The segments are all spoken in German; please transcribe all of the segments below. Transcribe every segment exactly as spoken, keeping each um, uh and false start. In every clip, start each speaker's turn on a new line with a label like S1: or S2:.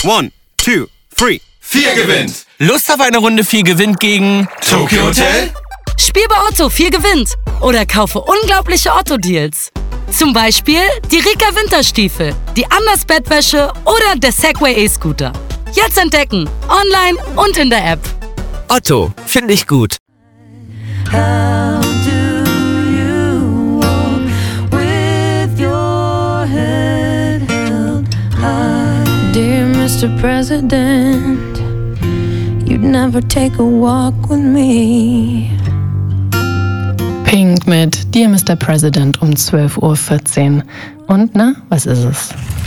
S1: One, two, three.
S2: Vier gewinnt.
S3: Lust auf eine Runde vier gewinnt gegen
S2: Tokyo Hotel?
S4: Spiel bei Otto, vier gewinnt. Oder kaufe unglaubliche Otto-Deals. Zum Beispiel die Rika Winterstiefel, die Anders Bettwäsche oder der Segway E-Scooter. Jetzt entdecken, online und in der App.
S5: Otto, finde ich gut.
S6: How do you walk with your head held high? Dear Mister President, you'd never take a walk with me.
S7: Pink mit Dear Mister President um zwölf Uhr vierzehn. Und na, was ist es?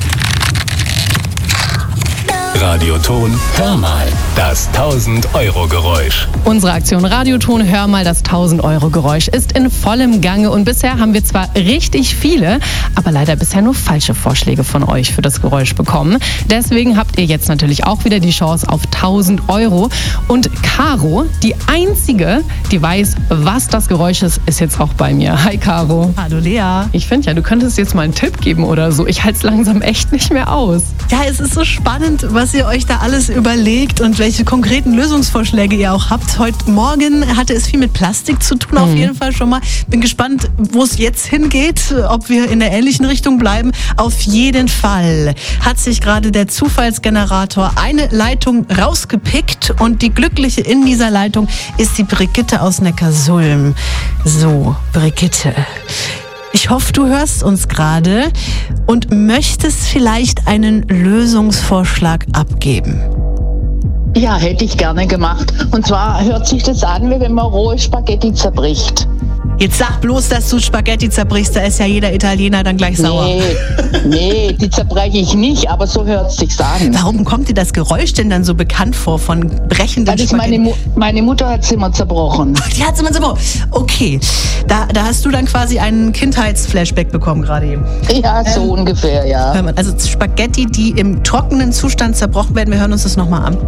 S8: Radioton, hör mal, das tausend-Euro-Geräusch.
S7: Unsere Aktion Radioton, hör mal, das tausend-Euro-Geräusch ist in vollem Gange und bisher haben wir zwar richtig viele, aber leider bisher nur falsche Vorschläge von euch für das Geräusch bekommen. Deswegen habt ihr jetzt natürlich auch wieder die Chance auf tausend Euro. Und Caro, die Einzige, die weiß, was das Geräusch ist, ist jetzt auch bei mir. Hi Caro.
S9: Hallo Lea.
S7: Ich finde ja, du könntest jetzt mal einen Tipp geben oder so. Ich halte es langsam echt nicht mehr aus.
S9: Ja, es ist so spannend, was ihr euch da alles überlegt und welche konkreten Lösungsvorschläge ihr auch habt. Heute Morgen hatte es viel mit Plastik zu tun, auf jeden Fall schon mal. Bin gespannt, wo es jetzt hingeht, ob wir in der ähnlichen Richtung bleiben. Auf jeden Fall hat sich gerade der Zufallsgenerator eine Leitung rausgepickt und die Glückliche in dieser Leitung ist die Brigitte aus Neckarsulm. So, Brigitte. Ich hoffe, du hörst uns gerade und möchtest vielleicht einen Lösungsvorschlag abgeben.
S10: Ja, hätte ich gerne gemacht. Und zwar hört sich das an, wie wenn man rohe Spaghetti zerbricht.
S9: Jetzt sag bloß, dass du Spaghetti zerbrichst, da ist ja jeder Italiener dann gleich sauer.
S10: Nee, nee, die zerbreche ich nicht, aber so hört es sich an.
S9: Warum kommt dir das Geräusch denn dann so bekannt vor von brechenden
S10: Das ist
S9: Spaghetti?
S10: meine, Mu- meine Mutter hat es immer zerbrochen.
S9: Die hat's immer zerbrochen. Okay, da, da hast du dann quasi einen Kindheitsflashback bekommen gerade eben.
S10: Ja, so ähm, ungefähr, ja.
S9: Hör mal, also Spaghetti, die im trockenen Zustand zerbrochen werden. Wir hören uns das nochmal an.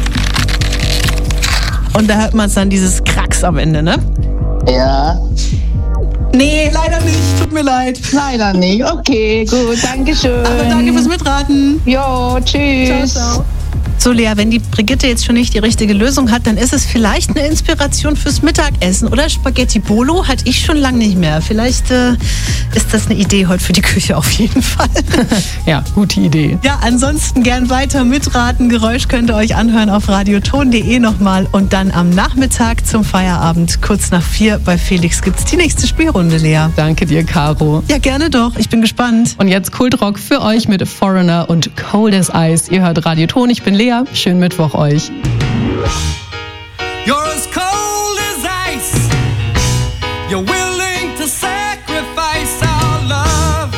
S9: Und da hört man dann dieses Kracks am Ende, ne?
S10: Ja.
S9: Nee, leider nicht. Tut mir leid.
S10: Leider nicht. Okay, gut. Dankeschön.
S9: Aber danke fürs Mitraten.
S10: Jo, tschüss.
S9: Ciao, ciao. So, Lea, wenn die Brigitte jetzt schon nicht die richtige Lösung hat, dann ist es vielleicht eine Inspiration fürs Mittagessen. Oder Spaghetti Bolo hatte ich schon lange nicht mehr. Vielleicht äh, ist das eine Idee heute für die Küche auf jeden Fall.
S7: Ja, gute Idee.
S9: Ja, ansonsten gern weiter mitraten. Geräusch könnt ihr euch anhören auf radioton punkt de nochmal. Und dann am Nachmittag zum Feierabend, kurz nach vier, bei Felix gibt's die nächste Spielrunde, Lea.
S7: Danke dir, Caro.
S9: Ja, gerne doch. Ich bin gespannt.
S7: Und jetzt Kultrock für euch mit Foreigner und Cold as Ice. Ihr hört Radioton, ich bin Lea. Schönen Mittwoch euch.
S2: You're as cold as ice. You're willing to sacrifice our love.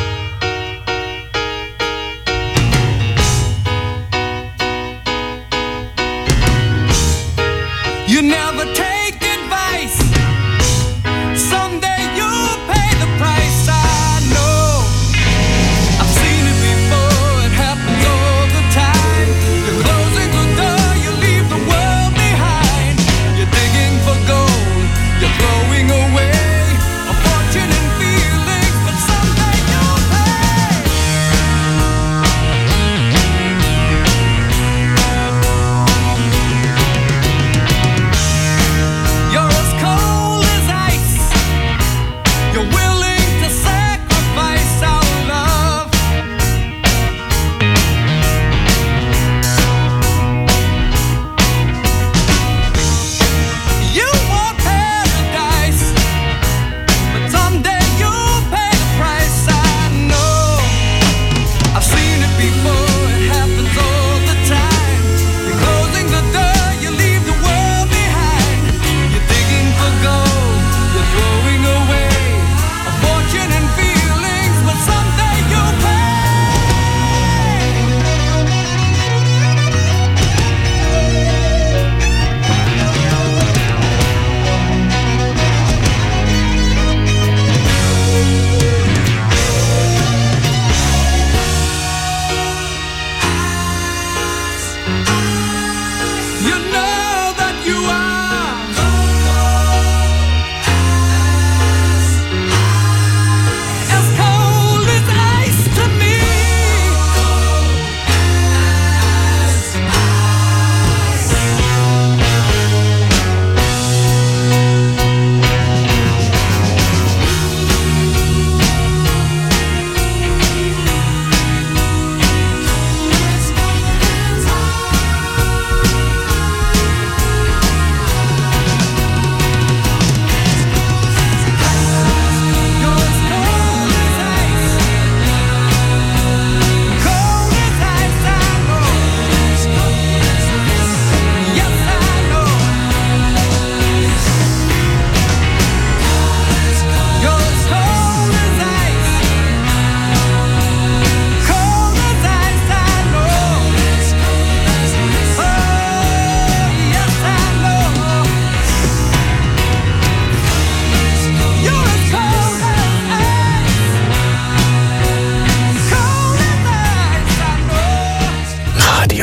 S2: You never take advice. Someday you'll pay the price. I know. I've seen it before. It happens all the time. You're closing the door. You leave the world behind. You're digging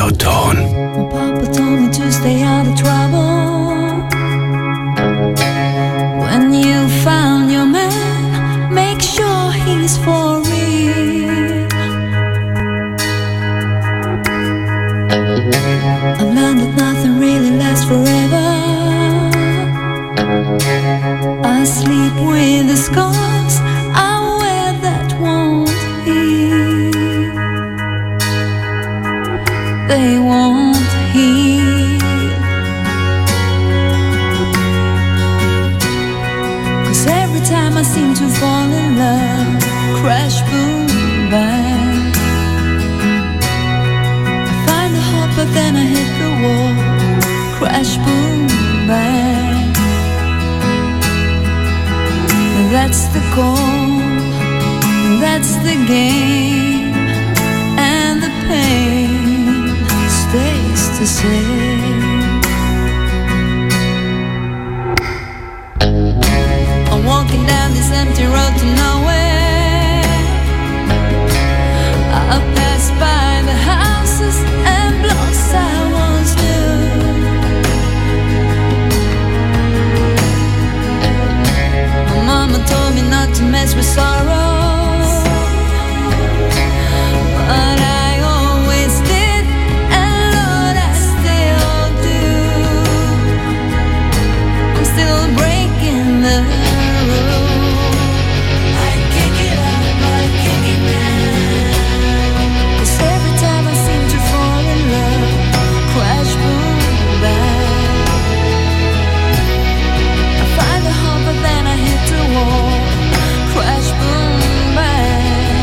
S8: Radioton.
S6: Papa told me to stay out of trouble. When you found your man, make sure he's for real. I've learned that nothing really lasts forever. I sleep with the scars I wear that won't heal. They won't heal. 'Cause every time I seem to fall in love, crash, boom, bang, I find a heart but then I hit the wall. Crash, boom, bang. That's the goal, that's the game, and the pain stays the same. I'm walking down this empty road to nowhere. I've passed by the houses and blocks I once knew. My mama told me not to mess with sorrow, but I always did, and Lord, I still do. I'm still breaking the rule. I kick it up, I kick it down. 'Cause every time I seem to fall in love, crash, boom, bang, I find a heart but then I hit the wall. Crash, boom, bang.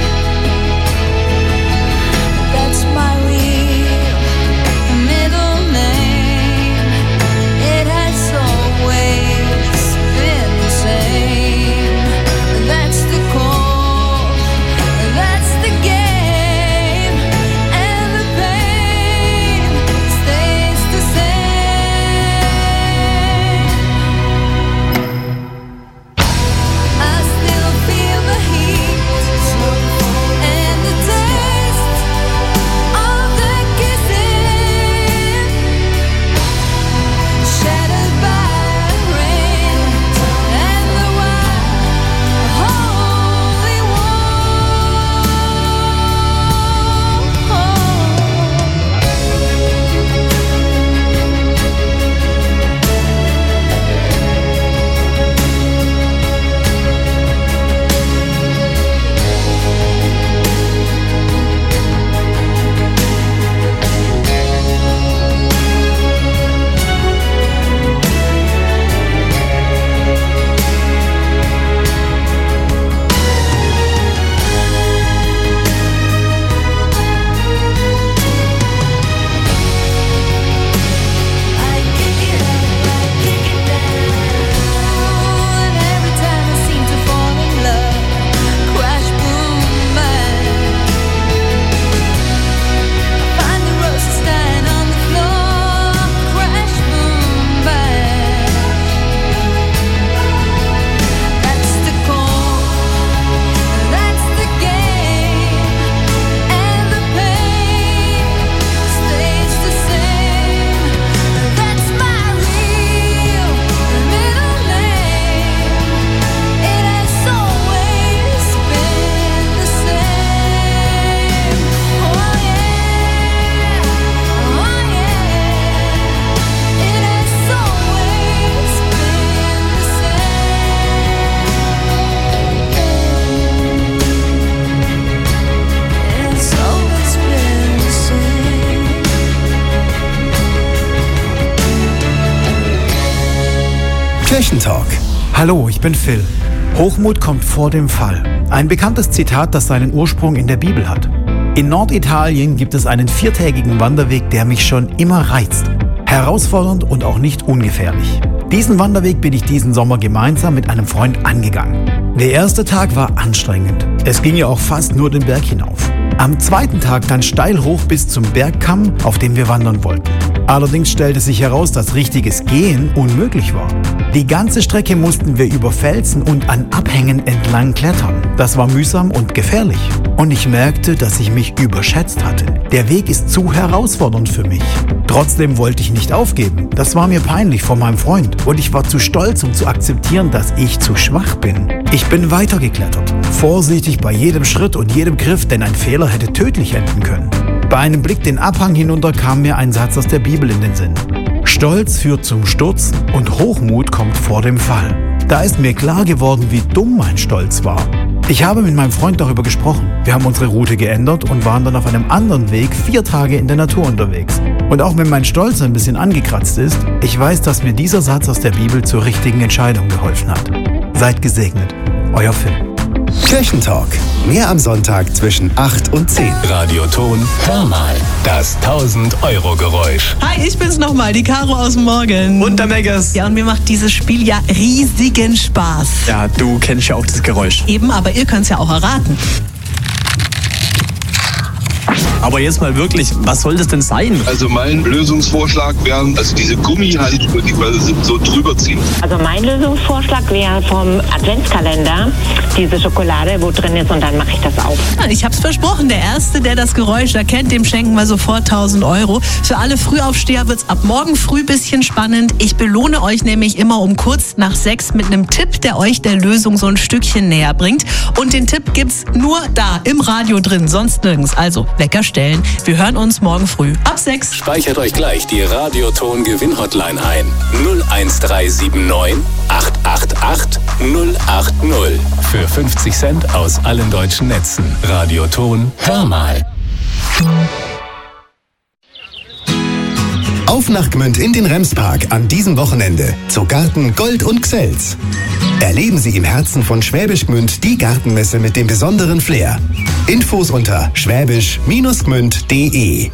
S6: That's my real middle name. It has always been the same. That's the call, that's the game, and the pain stays the same. I still feel the heat and the taste of the kissing, shattered by rain and the wild holy
S1: Kirchentalk. Hallo, ich bin Phil. Hochmut kommt vor dem Fall. Ein bekanntes Zitat, das seinen Ursprung in der Bibel hat. In Norditalien gibt es einen viertägigen Wanderweg, der mich schon immer reizt. Herausfordernd und auch nicht ungefährlich. Diesen Wanderweg bin ich diesen Sommer gemeinsam mit einem Freund angegangen. Der erste Tag war anstrengend. Es ging ja auch fast nur den Berg hinauf. Am zweiten Tag dann steil hoch bis zum Bergkamm, auf dem wir wandern wollten. Allerdings stellte sich heraus, dass richtiges Gehen unmöglich war. Die ganze Strecke mussten wir über Felsen und an Abhängen entlang klettern. Das war mühsam und gefährlich. Und ich merkte, dass ich mich überschätzt hatte. Der Weg ist zu herausfordernd für mich. Trotzdem wollte ich nicht aufgeben. Das war mir peinlich vor meinem Freund. Und ich war zu stolz, um zu akzeptieren, dass ich zu schwach bin. Ich bin weitergeklettert. Vorsichtig bei jedem Schritt und jedem Griff, denn ein Fehler hätte tödlich enden können. Bei einem Blick den Abhang hinunter kam mir ein Satz aus der Bibel in den Sinn. Stolz führt zum Sturz und Hochmut kommt vor dem Fall. Da ist mir klar geworden, wie dumm mein Stolz war. Ich habe mit meinem Freund darüber gesprochen. Wir haben unsere Route geändert und waren dann auf einem anderen Weg vier Tage in der Natur unterwegs. Und auch wenn mein Stolz ein bisschen angekratzt ist, ich weiß, dass mir dieser Satz aus der Bibel zur richtigen Entscheidung geholfen hat. Seid gesegnet. Euer Phil.
S11: Kirchentalk. Mehr am Sonntag zwischen acht und zehn.
S8: Radioton Hör mal. Das tausend-Euro-Geräusch.
S9: Hi, ich bin's nochmal, die Caro aus dem Morgen.
S3: Und der Megas.
S9: Ja, und mir macht dieses Spiel ja riesigen Spaß.
S3: Ja, du kennst ja auch das Geräusch.
S9: Eben, aber ihr könnt's ja auch erraten.
S3: Aber jetzt mal wirklich, was soll das denn sein?
S12: Also mein Lösungsvorschlag wäre, also diese Gummihandschuhe, die wir so drüber ziehen.
S13: Also mein Lösungsvorschlag wäre vom Adventskalender, diese Schokolade, wo drin ist, und dann mache ich das auf.
S9: Ja, ich hab's versprochen, der Erste, der das Geräusch erkennt, dem schenken wir sofort tausend Euro. Für alle Frühaufsteher wird's ab morgen früh bisschen spannend. Ich belohne euch nämlich immer um kurz nach sechs mit einem Tipp, der euch der Lösung so ein Stückchen näher bringt. Und den Tipp gibt's nur da, im Radio drin, sonst nirgends. Also Wecker stellen. Wir hören uns morgen früh ab sechs.
S8: Speichert euch gleich die Radioton-Gewinn-Hotline ein. null eins drei sieben neun acht acht acht null acht null. Für fünfzig Cent aus allen deutschen Netzen. Radioton Hör mal.
S11: Auf nach Gmünd in den Remspark an diesem Wochenende zu Garten Gold und Xels. Erleben Sie im Herzen von Schwäbisch Gmünd die Gartenmesse mit dem besonderen Flair. Infos unter schwäbisch Gmünd punkt de.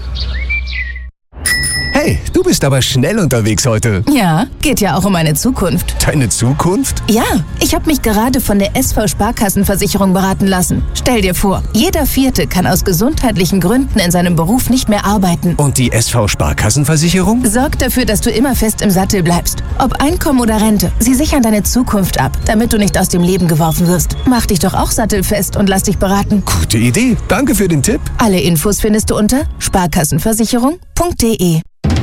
S5: Hey, du bist aber schnell unterwegs heute.
S14: Ja, geht ja auch um meine Zukunft.
S5: Deine Zukunft?
S14: Ja, ich habe mich gerade von der S V Sparkassenversicherung beraten lassen. Stell dir vor, jeder Vierte kann aus gesundheitlichen Gründen in seinem Beruf nicht mehr arbeiten.
S5: Und die S V Sparkassenversicherung?
S14: Sorgt dafür, dass du immer fest im Sattel bleibst. Ob Einkommen oder Rente, sie sichern deine Zukunft ab, damit du nicht aus dem Leben geworfen wirst. Mach dich doch auch sattelfest und lass dich beraten.
S5: Gute Idee. Danke für den Tipp.
S14: Alle Infos findest du unter sparkassenversicherung punkt de.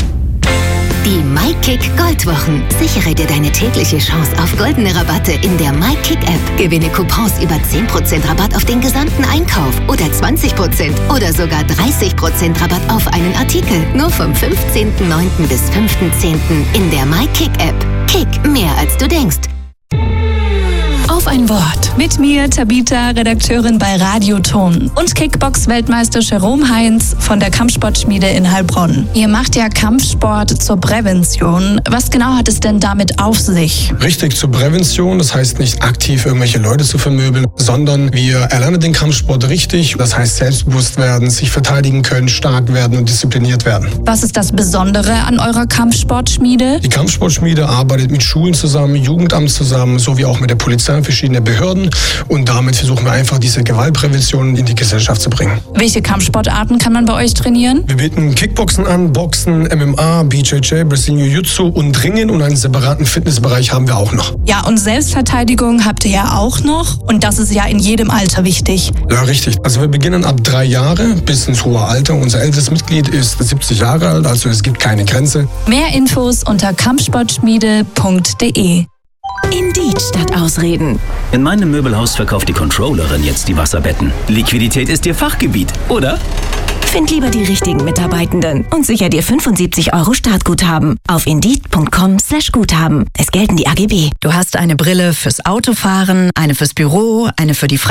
S15: Die MyKick Goldwochen. Sichere dir deine tägliche Chance auf goldene Rabatte in der MyKick-App. Gewinne Coupons über zehn Prozent Rabatt auf den gesamten Einkauf oder zwanzig Prozent oder sogar dreißig Prozent Rabatt auf einen Artikel. Nur vom fünfzehnten neunten bis fünften zehnten in der MyKick-App. Kick, mehr als du denkst.
S16: Auf ein Wort. Mit mir, Tabita, Redakteurin bei Radioton. Und Kickbox-Weltmeister Jerome Heinz von der Kampfsportschmiede in Heilbronn. Ihr macht ja Kampfsport zur Prävention. Was genau hat es denn damit auf sich?
S17: Richtig, zur Prävention. Das heißt nicht aktiv irgendwelche Leute zu vermöbeln, sondern wir erlernen den Kampfsport richtig. Das heißt selbstbewusst werden, sich verteidigen können, stark werden und diszipliniert werden.
S16: Was ist das Besondere an eurer Kampfsportschmiede?
S17: Die Kampfsportschmiede arbeitet mit Schulen zusammen, Jugendamt zusammen, sowie auch mit der Polizei, verschiedene Behörden, und damit versuchen wir einfach diese Gewaltprävention in die Gesellschaft zu bringen.
S16: Welche Kampfsportarten kann man bei euch trainieren?
S17: Wir bieten Kickboxen an, Boxen, M M A, B J J, Brazilian Jiu-Jitsu und Ringen, und einen separaten Fitnessbereich haben wir auch noch.
S16: Ja, und Selbstverteidigung habt ihr ja auch noch, und das ist ja in jedem Alter wichtig.
S17: Ja, richtig. Also wir beginnen ab drei Jahre bis ins hohe Alter. Unser ältestes Mitglied ist siebzig Jahre alt, also es gibt keine Grenze.
S16: Mehr Infos unter kampfsportschmiede punkt de.
S18: Indeed statt Ausreden. In meinem Möbelhaus verkauft die Controllerin jetzt die Wasserbetten. Liquidität ist ihr Fachgebiet, oder?
S19: Find lieber die richtigen Mitarbeitenden und sicher dir fünfundsiebzig Euro Startguthaben auf indeed punkt com slash Guthaben. Es gelten die A G B.
S20: Du hast eine Brille fürs Autofahren, eine fürs Büro, eine für die